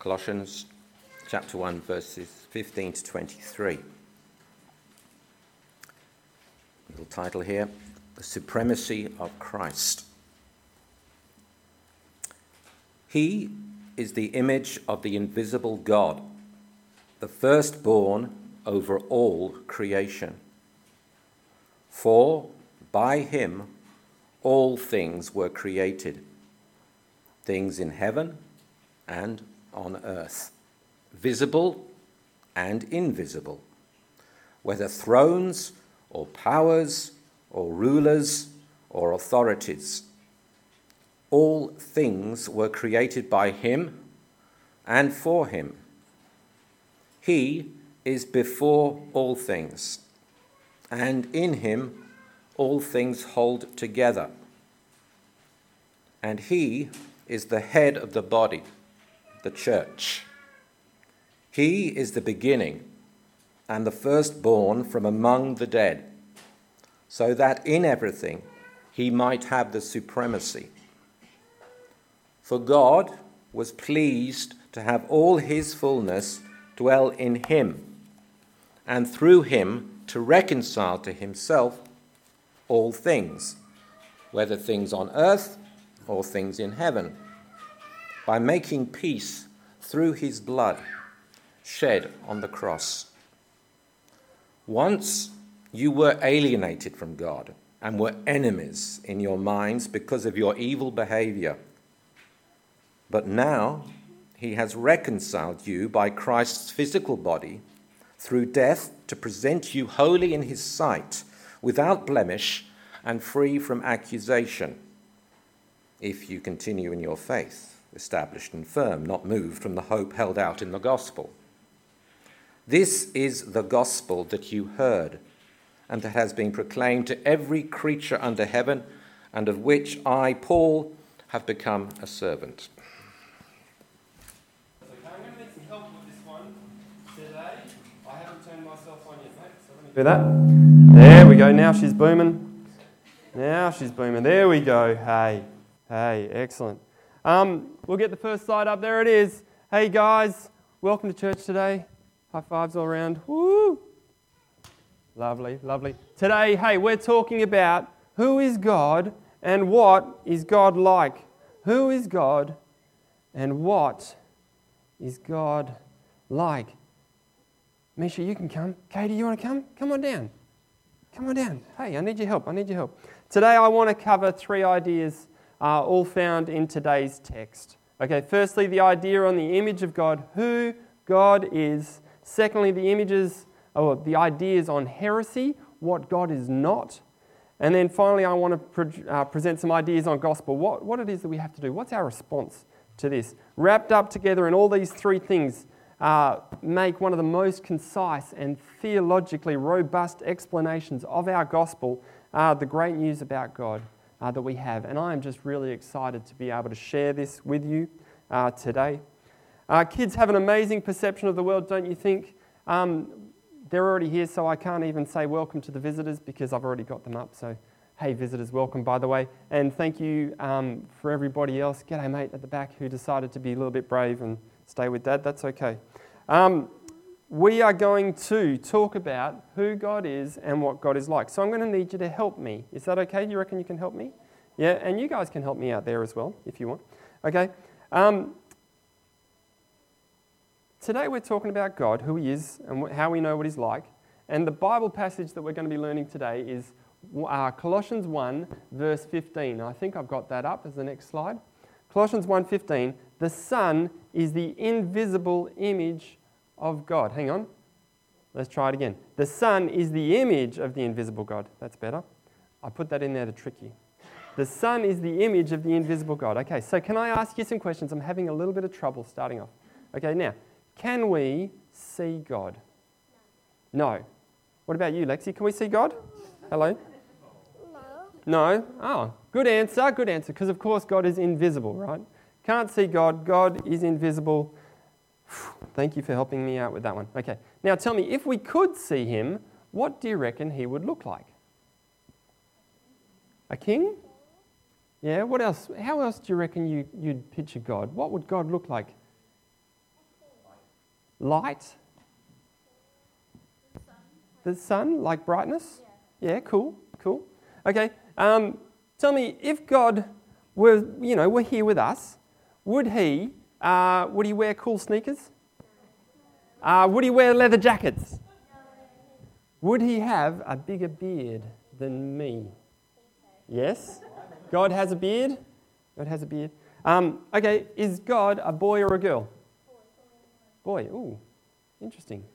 Colossians chapter 1, verses 15 to 23. Little title here, The Supremacy of Christ. He is the image of the invisible God, the firstborn over all creation. For by him all things were created, things in heaven and on earth, visible and invisible, whether thrones or powers or rulers or authorities. All things were created by him and for him. He is before all things, and in him all things hold together. And he is the head of the body, the church. He is the beginning and the firstborn from among the dead, so that in everything he might have the supremacy. For God was pleased to have all his fullness dwell in him, and through him to reconcile to himself all things, whether things on earth or things in heaven, by making peace through his blood shed on the cross. Once you were alienated from God and were enemies in your minds because of your evil behavior. But now he has reconciled you by Christ's physical body through death to present you holy in his sight, without blemish and free from accusation, if you continue in your faith, established and firm, not moved from the hope held out in the gospel. This is the gospel that you heard, and that has been proclaimed to every creature under heaven, and of which I, Paul, have become a servant. Okay, I'm going to need some help with this one today. I haven't turned myself on yet, mate, so let me do that. There we go, now she's booming. Now she's booming. There we go. Hey, excellent. We'll get the first slide up. There it is. Hey guys, welcome to church today. High fives all around. Woo! Lovely, lovely. Today, hey, we're talking about who is God and what is God like. Who is God and what is God like? Misha, you can come. Katie, you want to come? Come on down. Come on down. Hey, I need your help. Today I want to cover three ideas all found in today's text. Okay, firstly, the idea on the image of God, who God is. Secondly, the ideas on heresy, what God is not. And then finally, I want to present some ideas on gospel, what it is that we have to do. What's our response to this? Wrapped up together in all these three things make one of the most concise and theologically robust explanations of our gospel, the great news about God that we have. And I am just really excited to be able to share this with you today. Kids have an amazing perception of the world, don't you think? They're already here, so I can't even say welcome to the visitors because I've already got them up. So, hey, visitors, welcome, by the way. And thank you for everybody else. G'day, mate, at the back who decided to be a little bit brave and stay with Dad. That's okay. We are going to talk about who God is and what God is like. So I'm going to need you to help me. Is that okay? You reckon you can help me? Yeah, and you guys can help me out there as well if you want. Okay. Today we're talking about God, who he is and how we know what he's like. And the Bible passage that we're going to be learning today is Colossians 1, verse 15. I think I've got that up as the next slide. Colossians 1:15, the Son is the invisible image of God. Hang on. Let's try it again. The Son is the image of the invisible God. That's better. I put that in there to trick you. The Son is the image of the invisible God. Okay, so can I ask you some questions? I'm having a little bit of trouble starting off. Okay, now, can we see God? No. What about you, Lexi? Can we see God? Hello? No? Oh, good answer, because of course God is invisible, right? Can't see God. God is invisible. Thank you for helping me out with that one. Okay, now tell me, if we could see him, what do you reckon he would look like? A king? Yeah, what else? How else do you reckon you'd picture God? What would God look like? Light? The sun, like brightness? Yeah, cool. Okay, tell me, if God were here with us, would he wear cool sneakers? Would he wear leather jackets? Would he have a bigger beard than me? Yes? God has a beard? God has a beard. Okay, is God a boy or a girl? Boy, ooh, interesting.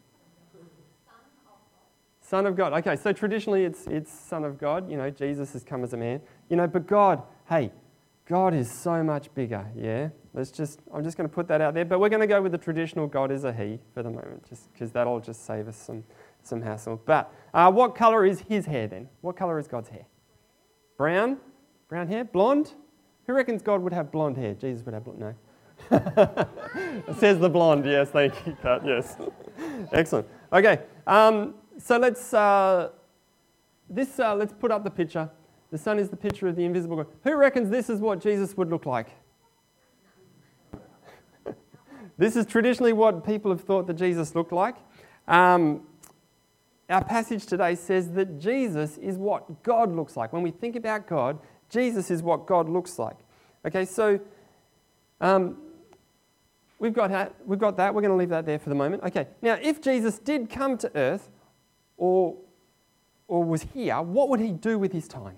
Son of God. Okay, so traditionally it's Son of God. Jesus has come as a man. But God, hey, God is so much bigger, yeah? I'm just going to put that out there, but we're going to go with the traditional God is a he for the moment, just because that'll just save us some hassle. But what colour is his hair then? What colour is God's hair? Brown? Brown hair? Blonde? Who reckons God would have blonde hair? Jesus would have blonde? No. It says the blonde, yes, thank you, Kat, yes. Excellent. Okay, so let's put up the picture. The sun is the picture of the invisible God. Who reckons this is what Jesus would look like? This is traditionally what people have thought that Jesus looked like. Our passage today says that Jesus is what God looks like. When we think about God, Jesus is what God looks like. Okay, so we've got that. We're going to leave that there for the moment. Okay, now if Jesus did come to earth or was here, what would he do with his time?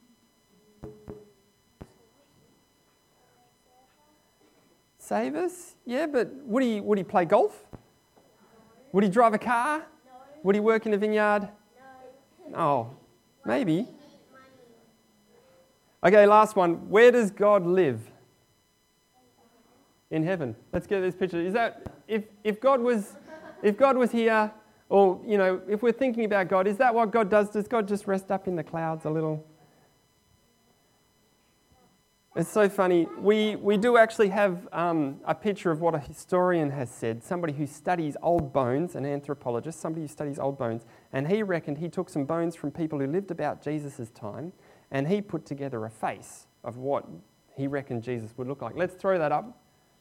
Save us? Yeah, but would he play golf? Would he drive a car? No. Would he work in a vineyard? No. Oh, maybe. Okay, last one. Where does God live? In heaven. Let's get this picture. Is that if God was here, or if we're thinking about God, is that what God does? Does God just rest up in the clouds a little? It's so funny. We do actually have a picture of what a historian has said, somebody who studies old bones, an anthropologist, somebody who studies old bones, and he reckoned he took some bones from people who lived about Jesus' time, and he put together a face of what he reckoned Jesus would look like. Let's throw that up.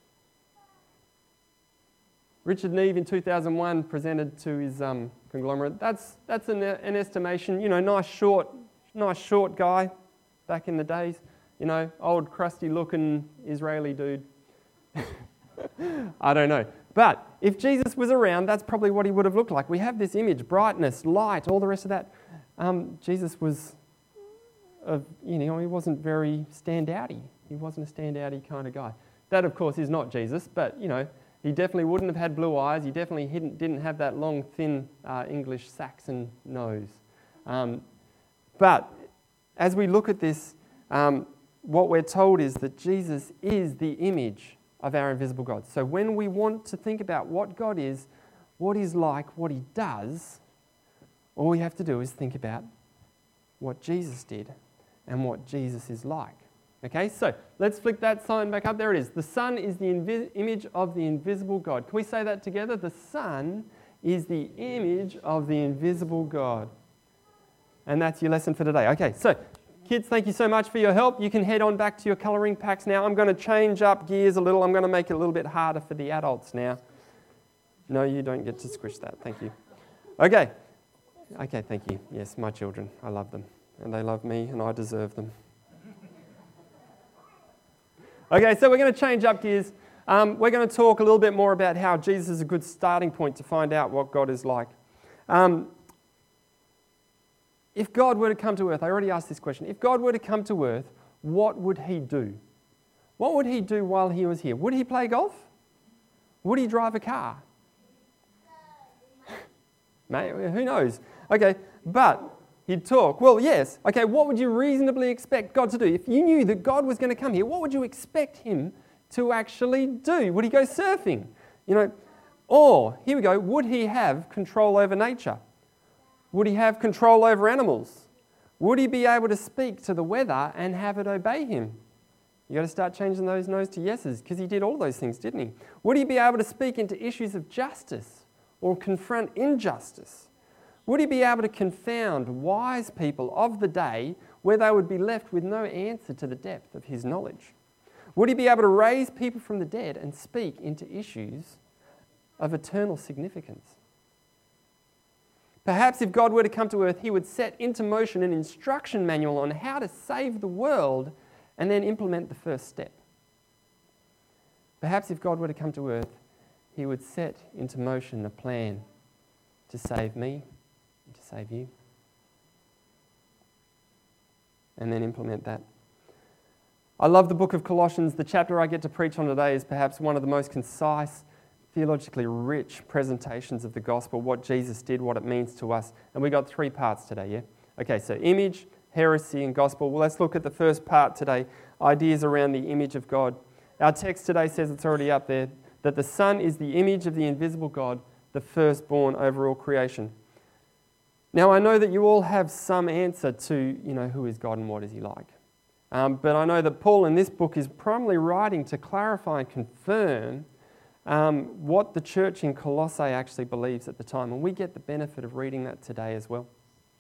Richard Neve in 2001 presented to his conglomerate. That's an estimation. Nice short guy back in the days. Old crusty-looking Israeli dude. I don't know. But if Jesus was around, that's probably what he would have looked like. We have this image, brightness, light, all the rest of that. Jesus was, he wasn't very stand-outy. He wasn't a stand-outy kind of guy. That, of course, is not Jesus, but, he definitely wouldn't have had blue eyes. He definitely didn't have that long, thin English Saxon nose. But as we look at this, what we're told is that Jesus is the image of our invisible God. So when we want to think about what God is, what he's like, what he does, all we have to do is think about what Jesus did and what Jesus is like. Okay, so let's flick that sign back up. There it is. The Son is the image of the invisible God. Can we say that together? The Son is the image of the invisible God. And that's your lesson for today. Okay, so kids, thank you so much for your help. You can head on back to your colouring packs now. I'm going to change up gears a little. I'm going to make it a little bit harder for the adults now. No, you don't get to squish that. Thank you. Okay, thank you. Yes, my children. I love them. And they love me, and I deserve them. Okay, so we're going to change up gears. We're going to talk a little bit more about how Jesus is a good starting point to find out what God is like. If God were to come to earth, I already asked this question. If God were to come to earth, what would he do? What would he do while he was here? Would he play golf? Would he drive a car? Who knows? Okay, but he'd talk. Well, yes. Okay, what would you reasonably expect God to do? If you knew that God was going to come here, what would you expect him to actually do? Would he go surfing? Or, here we go, would he have control over nature? Would he have control over animals? Would he be able to speak to the weather and have it obey him? You've got to start changing those no's to yeses, because he did all those things, didn't he? Would he be able to speak into issues of justice or confront injustice? Would he be able to confound wise people of the day where they would be left with no answer to the depth of his knowledge? Would he be able to raise people from the dead and speak into issues of eternal significance. Perhaps if God were to come to earth, he would set into motion an instruction manual on how to save the world and then implement the first step. Perhaps if God were to come to earth, he would set into motion a plan to save me and to save you. And then implement that. I love the book of Colossians. The chapter I get to preach on today is perhaps one of the most concise, theologically rich presentations of the gospel, what Jesus did, what it means to us. And we got 3 parts today, yeah? Okay, so image, heresy, and gospel. Well, let's look at the first part today, ideas around the image of God. Our text today says, it's already up there, that the Son is the image of the invisible God, the firstborn over all creation. Now, I know that you all have some answer to, who is God and what is he like. But I know that Paul in this book is primarily writing to clarify and confirm what the church in Colossae actually believes at the time. And we get the benefit of reading that today as well.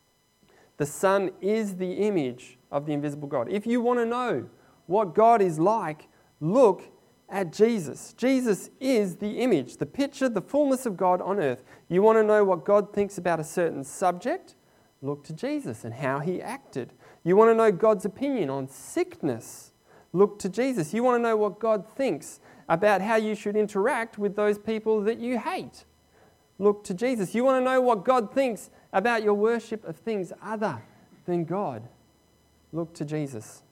The Son is the image of the invisible God. If you want to know what God is like, look at Jesus. Jesus is the image, the picture, the fullness of God on earth. You want to know what God thinks about a certain subject? Look to Jesus and how he acted. You want to know God's opinion on sickness? Look to Jesus. You want to know what God thinks about how you should interact with those people that you hate? Look to Jesus. You want to know what God thinks about your worship of things other than God? Look to Jesus.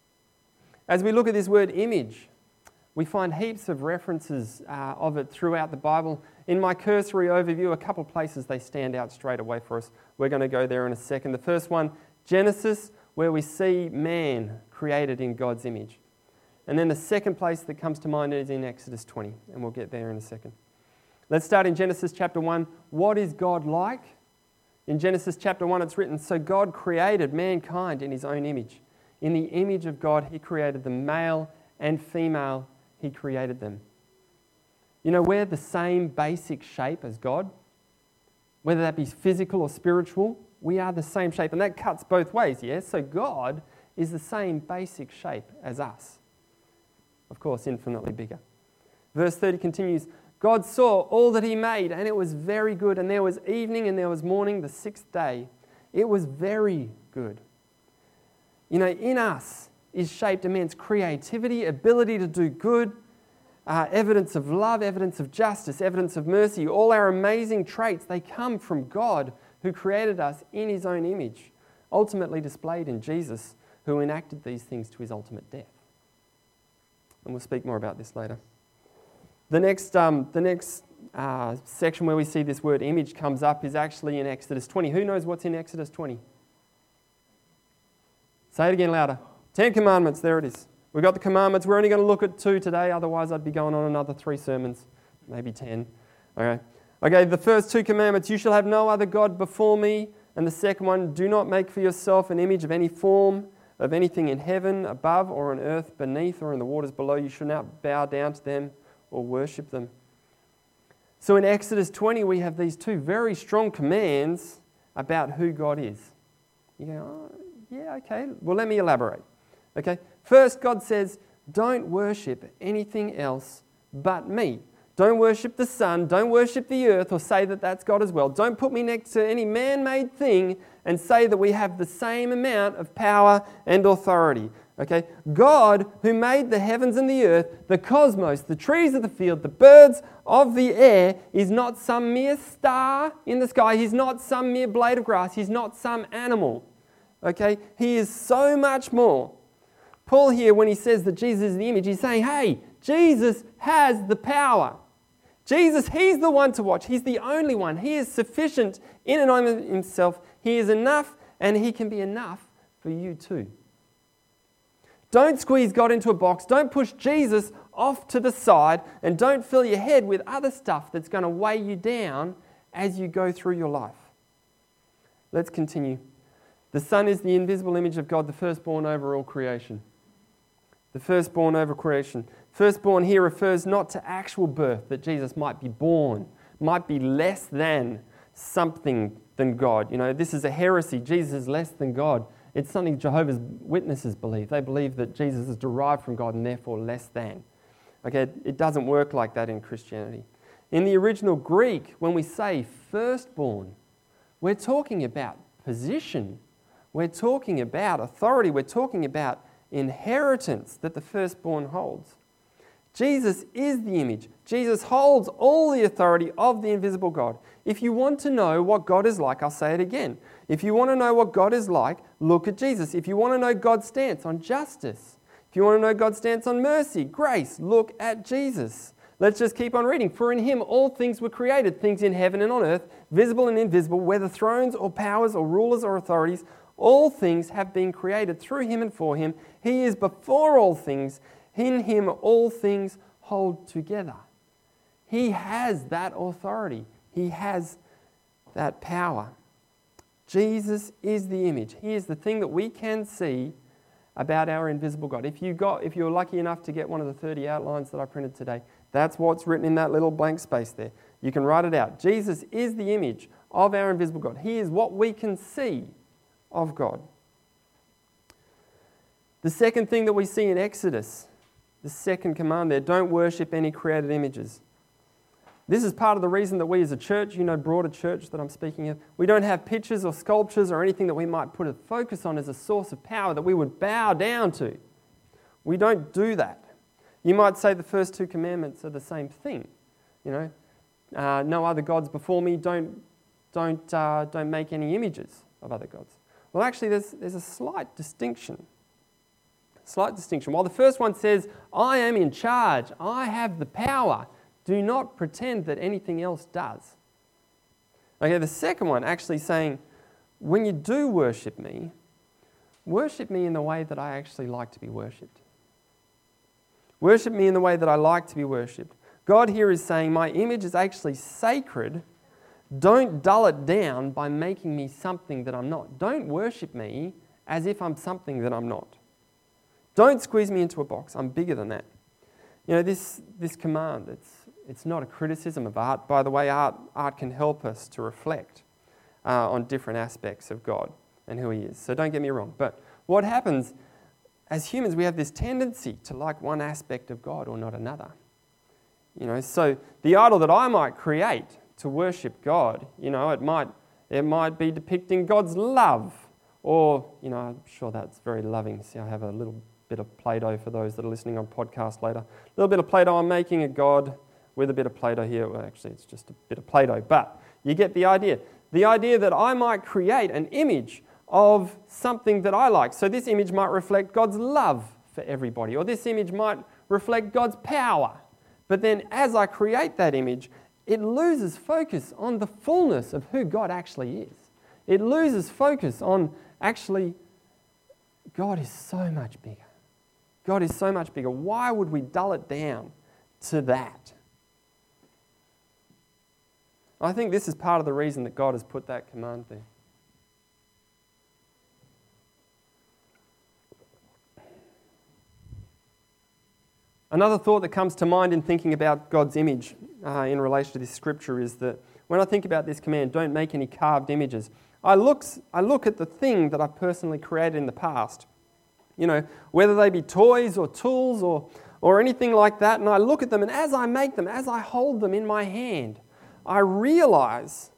As we look at this word image, we find heaps of references of it throughout the Bible. In my cursory overview, a couple of places they stand out straight away for us. We're going to go there in a second. The first one, Genesis, where we see man created in God's image. And then the second place that comes to mind is in Exodus 20, and we'll get there in a second. Let's start in Genesis chapter 1. What is God like? In Genesis chapter 1 it's written, so God created mankind in his own image. In the image of God he created them, male and female he created them. We're the same basic shape as God. Whether that be physical or spiritual, we are the same shape. And that cuts both ways, yes? So God is the same basic shape as us. Of course, infinitely bigger. Verse 30 continues, God saw all that he made, and it was very good. And there was evening and there was morning, the 6th day. It was very good. In us is shaped immense creativity, ability to do good, evidence of love, evidence of justice, evidence of mercy. All our amazing traits, they come from God who created us in his own image, ultimately displayed in Jesus, who enacted these things to his ultimate death. And we'll speak more about this later. The next section where we see this word image comes up is actually in Exodus 20. Who knows what's in Exodus 20? Say it again louder. 10 commandments, there it is. We've got the commandments. We're only going to look at 2 today, otherwise I'd be going on another 3 sermons, maybe 10. Okay, the first 2 commandments, you shall have no other God before me. And the second one, do not make for yourself an image of any form, of anything in heaven, above, or on earth, beneath, or in the waters below. You shall not bow down to them or worship them. So in Exodus 20, we have these 2 very strong commands about who God is. You go, oh, yeah, okay. Well, let me elaborate. Okay. First, God says, don't worship anything else but me. Don't worship the sun. Don't worship the earth or say that that's God as well. Don't put me next to any man-made thing and say that we have the same amount of power and authority. Okay? God, who made the heavens and the earth, the cosmos, the trees of the field, the birds of the air, is not some mere star in the sky. He's not some mere blade of grass. He's not some animal. Okay? He is so much more. Paul here, when he says that Jesus is the image, he's saying, hey, Jesus has the power. Jesus, he's the one to watch. He's the only one. He is sufficient in and of himself. He is enough, and he can be enough for you too. Don't squeeze God into a box. Don't push Jesus off to the side, and don't fill your head with other stuff that's going to weigh you down as you go through your life. Let's continue. The Son is the invisible image of God, the firstborn over all creation. The firstborn over creation. Firstborn here refers not to actual birth, that Jesus might be born, might be less than something than God. This is a heresy. Jesus is less than God. It's something Jehovah's Witnesses believe. They believe that Jesus is derived from God and therefore less than. Okay, it doesn't work like that in Christianity. In the original Greek, when we say firstborn, we're talking about position. We're talking about authority. We're talking about inheritance that the firstborn holds. Jesus is the image. Jesus holds all the authority of the invisible God. If you want to know what God is like, I'll say it again. If you want to know what God is like, look at Jesus. If you want to know God's stance on justice, if you want to know God's stance on mercy, grace, look at Jesus. Let's just keep on reading. For in him all things were created, things in heaven and on earth, visible and invisible, whether thrones or powers or rulers or authorities, all things have been created through him and for him. He is before all things. In him all things hold together. He has that authority. He has that power. Jesus is the image. He is the thing that we can see about our invisible God. If you were lucky enough to get one of the 30 outlines that I printed today, that's what's written in that little blank space there. You can write it out. Jesus is the image of our invisible God. He is what we can see of God. The second thing that we see in Exodus, the second command there, don't worship any created images. This is part of the reason that we as a church, broader church that I'm speaking of, we don't have pictures or sculptures or anything that we might put a focus on as a source of power that we would bow down to. We don't do that. You might say the first two commandments are the same thing. No other gods before me, don't make any images of other gods. Well, actually, there's a slight distinction. While the first one says, I am in charge, I have the power, do not pretend that anything else does. Okay, the second one actually saying, when you do worship me in the way that I actually like to be worshipped. Worship me in the way that I like to be worshipped. God here is saying, my image is actually sacred. Don't dull it down by making me something that I'm not. Don't worship me as if I'm something that I'm not. Don't squeeze me into a box. I'm bigger than that. This command, it's not a criticism of art. By the way, art can help us to reflect on different aspects of God and who he is. So don't get me wrong. But what happens, as humans, we have this tendency to like one aspect of God or not another. So the idol that I might create to worship God, it might be depicting God's love. Or, I'm sure that's very loving. See, I have a little bit of Play-Doh for those that are listening on podcast later. A little bit of Play-Doh. I'm making a God with a bit of Play-Doh here. Well, actually, it's just a bit of Play-Doh. But you get the idea. The idea that I might create an image of something that I like. So this image might reflect God's love for everybody. Or this image might reflect God's power. But then as I create that image, it loses focus on the fullness of who God actually is. It loses focus on actually, God is so much bigger. God is so much bigger. Why would we dull it down to that? I think this is part of the reason that God has put that command there. Another thought that comes to mind in thinking about God's image in relation to this scripture is that when I think about this command, don't make any carved images, I look at the thing that I've personally created in the past. Whether they be toys or tools or anything like that, and I look at them, and as I make them, as I hold them in my hand, I realize,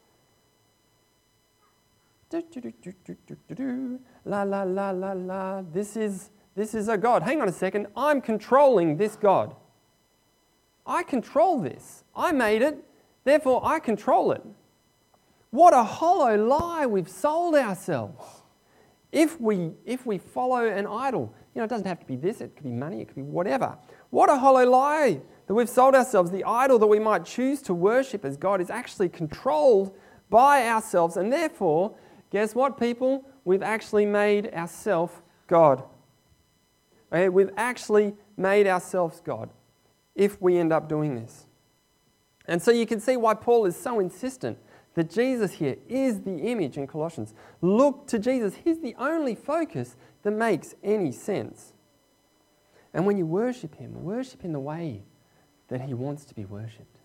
la la la la la, this is a God. Hang on a second, I'm controlling this God. I control this. I made it, therefore I control it. What a hollow lie we've sold ourselves. If we follow an idol, it doesn't have to be this, it could be money, it could be whatever. What a hollow lie that we've sold ourselves. The idol that we might choose to worship as God is actually controlled by ourselves, and therefore, guess what, people? We've actually made ourselves God. Okay, we've actually made ourselves God if we end up doing this. And so you can see why Paul is so insistent that Jesus here is the image in Colossians. Look to Jesus. He's the only focus that makes any sense. And when you worship him in the way that he wants to be worshipped.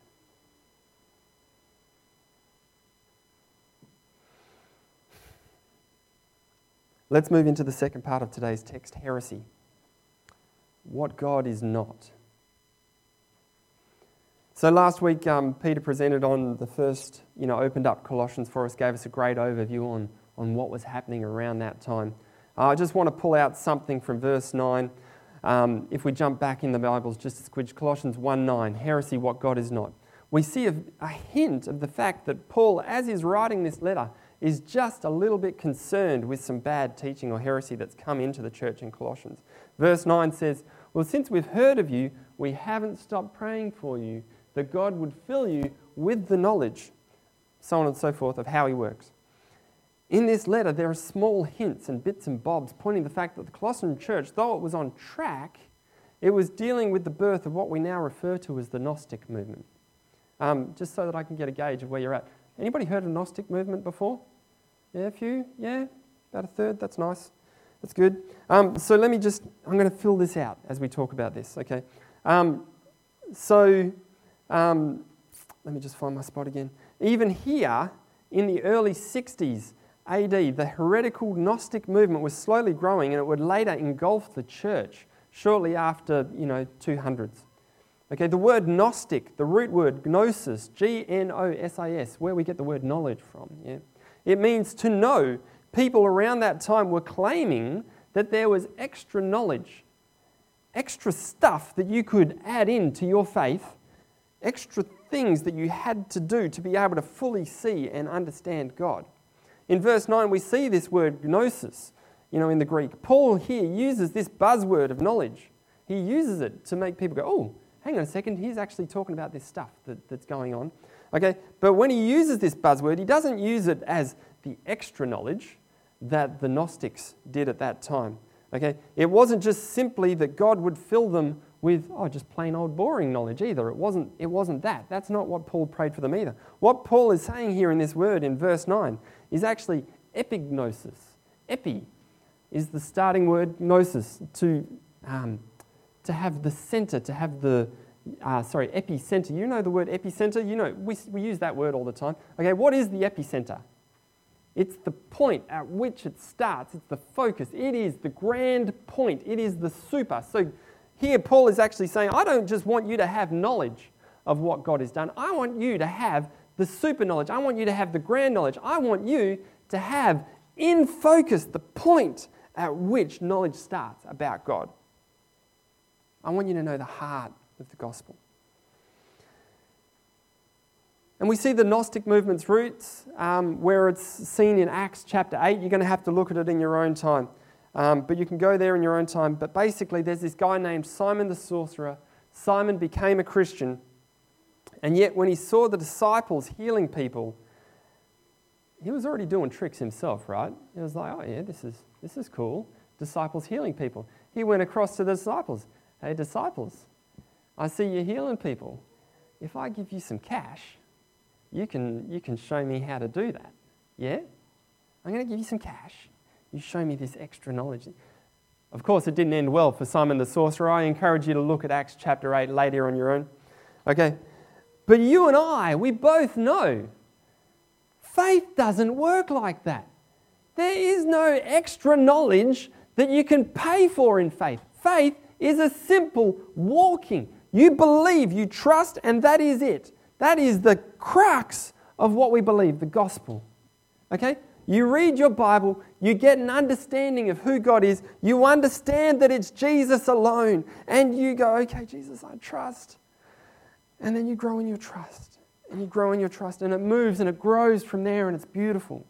Let's move into the second part of today's text, heresy. What God is not. So last week, Peter presented on the first, opened up Colossians for us, gave us a great overview on what was happening around that time. I just want to pull out something from verse 9. If we jump back in the Bibles just a squidge, Colossians 1:9, heresy, what God is not. We see a hint of the fact that Paul, as he's writing this letter, is just a little bit concerned with some bad teaching or heresy that's come into the church in Colossians. Verse 9 says, well, since we've heard of you, we haven't stopped praying for you, that God would fill you with the knowledge, so on and so forth, of how he works. In this letter, there are small hints and bits and bobs pointing to the fact that the Colossian church, though it was on track, it was dealing with the birth of what we now refer to as the Gnostic movement. Just so that I can get a gauge of where you're at. Anybody heard of Gnostic movement before? Yeah, a few? Yeah? About a third? That's nice. That's good. So I'm going to fill this out as we talk about this, okay? Let me just find my spot again. Even here, in the early 60s AD, the heretical Gnostic movement was slowly growing, and it would later engulf the church shortly after, 200s. Okay, the word Gnostic, the root word gnosis, Gnosis, where we get the word knowledge from. Yeah? It means to know. People around that time were claiming that there was extra knowledge, extra stuff that you could add into your faith, extra things that you had to do to be able to fully see and understand God. In verse 9, we see this word gnosis, in the Greek. Paul here uses this buzzword of knowledge. He uses it to make people go, oh, hang on a second, he's actually talking about this stuff that's going on. Okay, but when he uses this buzzword, he doesn't use it as the extra knowledge that the Gnostics did at that time. Okay, it wasn't just simply that God would fill them with, just plain old boring knowledge either. It wasn't that. That's not what Paul prayed for them either. What Paul is saying here in this word in verse 9 is actually epignosis. Epi is the starting word, gnosis, to have the center, to have the, epicenter. You know the word epicenter? We use that word all the time. Okay, what is the epicenter? It's the point at which it starts. It's the focus. It is the grand point. It is the super. So here Paul is actually saying, I don't just want you to have knowledge of what God has done. I want you to have the super knowledge. I want you to have the grand knowledge. I want you to have in focus the point at which knowledge starts about God. I want you to know the heart of the gospel. And we see the Gnostic movement's roots, where it's seen in Acts chapter 8. You're going to have to look at it in your own time. But you can go there in your own time. But basically, there's this guy named Simon the Sorcerer. Simon became a Christian. And yet, when he saw the disciples healing people, he was already doing tricks himself, right? He was like, oh yeah, this is cool. Disciples healing people. He went across to the disciples. Hey, disciples, I see you healing people. If I give you some cash, you can show me how to do that. Yeah? I'm going to give you some cash. You show me this extra knowledge. Of course, it didn't end well for Simon the Sorcerer. I encourage you to look at Acts chapter 8 later on your own. Okay? But you and I, we both know faith doesn't work like that. There is no extra knowledge that you can pay for in faith. Faith is a simple walking. You believe, you trust, and that is it. That is the crux of what we believe, the gospel. Okay? You read your Bible, you get an understanding of who God is, you understand that it's Jesus alone, and you go, okay, Jesus, I trust. And then you grow in your trust, and you grow in your trust, and it moves and it grows from there, and it's beautiful.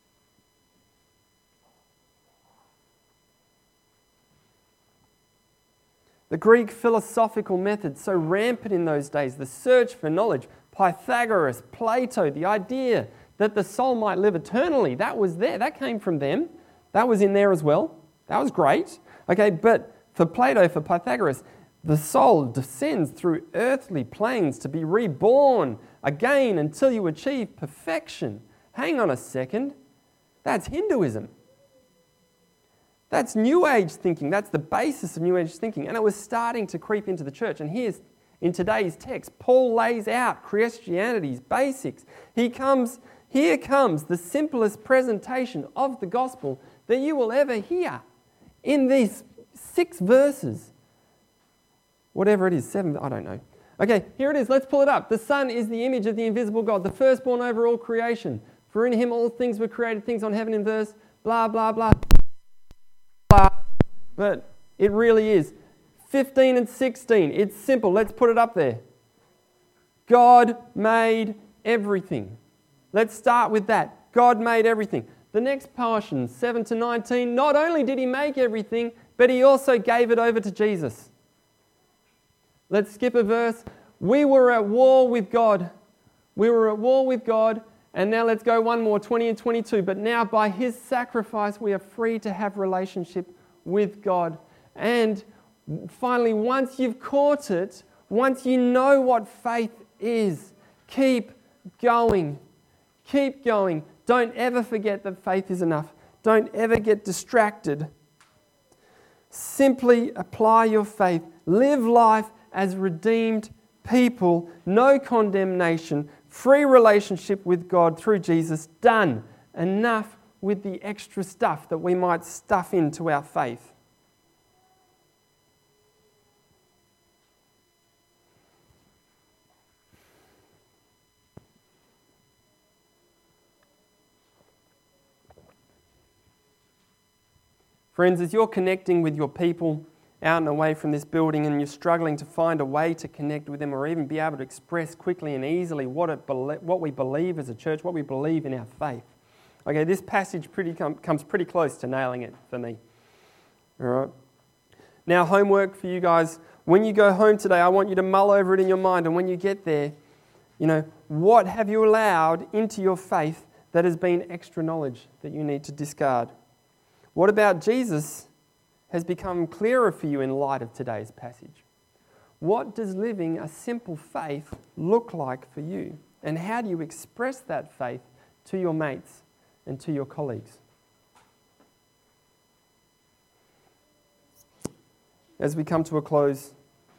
The Greek philosophical method, so rampant in those days, the search for knowledge, Pythagoras, Plato, the idea that the soul might live eternally, that was there. That came from them. That was in there as well. That was great. Okay, but for Plato, for Pythagoras, the soul descends through earthly planes to be reborn again until you achieve perfection. Hang on a second. That's Hinduism. That's New Age thinking. That's the basis of New Age thinking. And it was starting to creep into the church. And here's, in today's text, Paul lays out Christianity's basics. Here comes the simplest presentation of the gospel that you will ever hear in these 6 verses. Whatever it is, 7, I don't know. Okay, here it is. Let's pull it up. The Son is the image of the invisible God, the firstborn over all creation. For in him all things were created, things on heaven and verse, blah, blah, blah, blah. But it really is. 15 and 16. It's simple. Let's put it up there. God made everything. Let's start with that. God made everything. The next portion, 7 to 19, not only did he make everything, but he also gave it over to Jesus. Let's skip a verse. We were at war with God. We were at war with God. And now let's go one more, 20 and 22. But now by his sacrifice, we are free to have relationship with God. And finally, once you've caught it, once you know what faith is, keep going. Keep going. Don't ever forget that faith is enough. Don't ever get distracted. Simply apply your faith. Live life as redeemed people. No condemnation. Free relationship with God through Jesus. Done. Enough with the extra stuff that we might stuff into our faith. Friends, as you're connecting with your people out and away from this building and you're struggling to find a way to connect with them or even be able to express quickly and easily what we believe as a church, what we believe in our faith. Okay, this passage comes pretty close to nailing it for me. All right. Now, homework for you guys. When you go home today, I want you to mull over it in your mind, and when you get there, what have you allowed into your faith that has been extra knowledge that you need to discard? What about Jesus has become clearer for you in light of today's passage? What does living a simple faith look like for you? And how do you express that faith to your mates and to your colleagues? As we come to a close,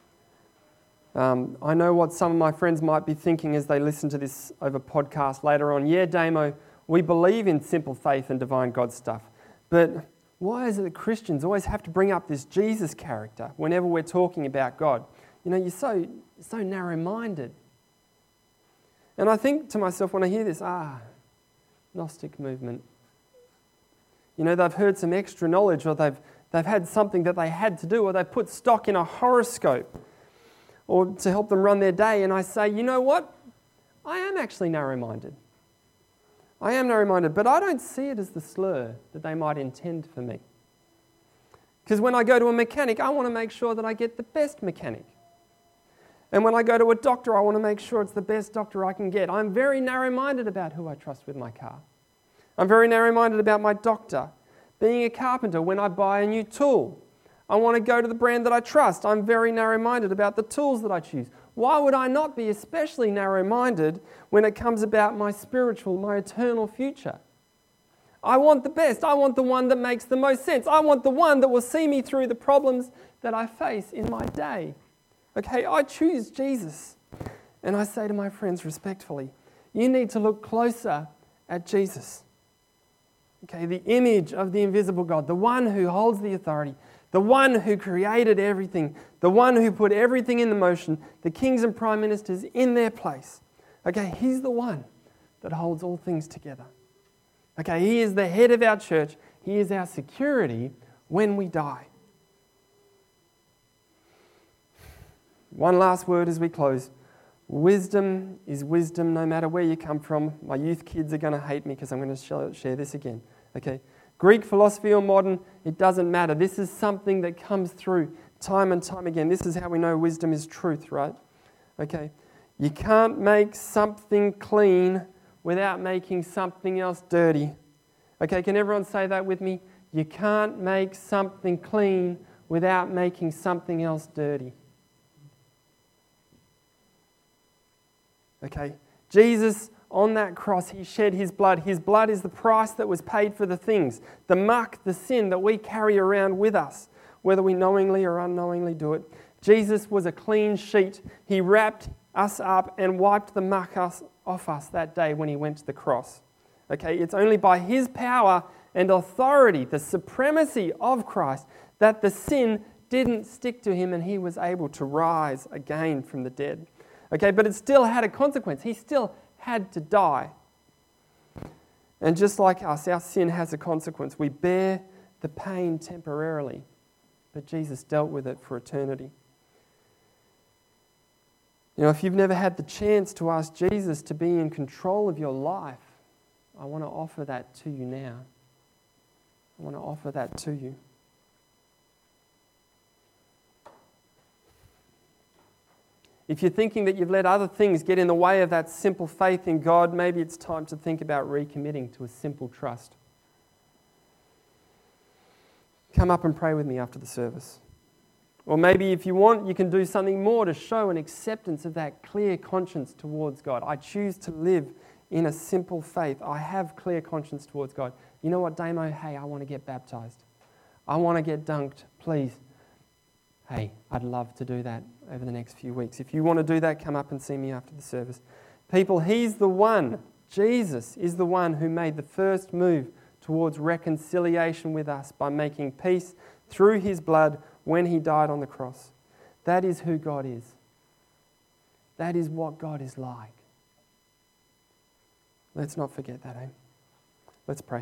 I know what some of my friends might be thinking as they listen to this over podcast later on. Yeah, Damo, we believe in simple faith and divine God stuff. But why is it that Christians always have to bring up this Jesus character whenever we're talking about God? You're so narrow-minded. And I think to myself when I hear this, Gnostic movement. They've heard some extra knowledge, or they've had something that they had to do, or they've put stock in a horoscope or to help them run their day. And I say, you know what? I am actually narrow-minded. I am narrow-minded, but I don't see it as the slur that they might intend for me. Because when I go to a mechanic, I want to make sure that I get the best mechanic. And when I go to a doctor, I want to make sure it's the best doctor I can get. I'm very narrow-minded about who I trust with my car. I'm very narrow-minded about my doctor. Being a carpenter, when I buy a new tool, I want to go to the brand that I trust. I'm very narrow-minded about the tools that I choose. Why would I not be especially narrow-minded when it comes about my spiritual, my eternal future? I want the best. I want the one that makes the most sense. I want the one that will see me through the problems that I face in my day. Okay, I choose Jesus. And I say to my friends respectfully, you need to look closer at Jesus. Okay, the image of the invisible God, the one who holds the authority, the one who created everything, the one who put everything in motion, the kings and prime ministers in their place. Okay, he's the one that holds all things together. Okay, he is the head of our church. He is our security when we die. One last word as we close. Wisdom is wisdom no matter where you come from. My youth kids are going to hate me because I'm going to share this again. Okay, Greek philosophy or modern, it doesn't matter. This is something that comes through time and time again. This is how we know wisdom is truth, right? Okay, you can't make something clean without making something else dirty. Okay, can everyone say that with me? You can't make something clean without making something else dirty. Okay, Jesus on that cross, he shed his blood. His blood is the price that was paid for the things, the muck, the sin that we carry around with us, whether we knowingly or unknowingly do it. Jesus was a clean sheet. He wrapped us up and wiped the muck off us that day when he went to the cross. Okay, it's only by his power and authority, the supremacy of Christ, that the sin didn't stick to him and he was able to rise again from the dead. Okay, but it still had a consequence. He still had to die. And just like us, our sin has a consequence. We bear the pain temporarily, but Jesus dealt with it for eternity. You know, if you've never had the chance to ask Jesus to be in control of your life, I want to offer that to you now. I want to offer that to you. If you're thinking that you've let other things get in the way of that simple faith in God, maybe it's time to think about recommitting to a simple trust. Come up and pray with me after the service. Or maybe if you want, you can do something more to show an acceptance of that clear conscience towards God. I choose to live in a simple faith. I have clear conscience towards God. You know what, Damo? Hey, I want to get baptized. I want to get dunked. Please. Hey, I'd love to do that over the next few weeks. If you want to do that, come up and see me after the service. People, He's the one, Jesus is the one who made the first move towards reconciliation with us by making peace through His blood when He died on the cross. That is who God is. That is what God is like. Let's not forget that, eh? Let's pray.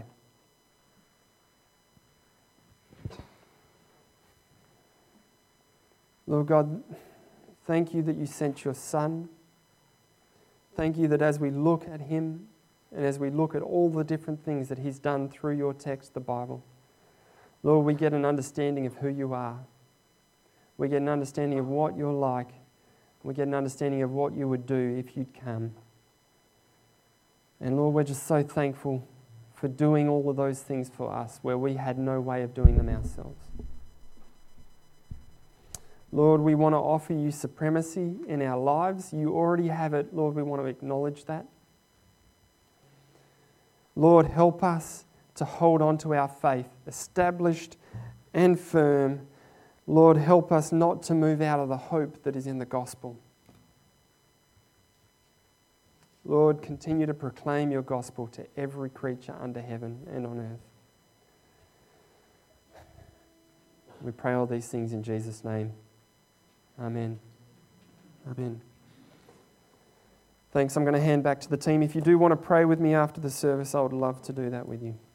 Lord God, thank you that you sent your Son. Thank you that as we look at Him and as we look at all the different things that He's done through your text, the Bible, Lord, we get an understanding of who you are. We get an understanding of what you're like. We get an understanding of what you would do if you'd come. And Lord, we're just so thankful for doing all of those things for us where we had no way of doing them ourselves. Lord, we want to offer you supremacy in our lives. You already have it. Lord, we want to acknowledge that. Lord, help us to hold on to our faith, established and firm. Lord, help us not to move out of the hope that is in the gospel. Lord, continue to proclaim your gospel to every creature under heaven and on earth. We pray all these things in Jesus' name. Amen. Amen. Thanks. I'm going to hand back to the team. If you do want to pray with me after the service, I would love to do that with you.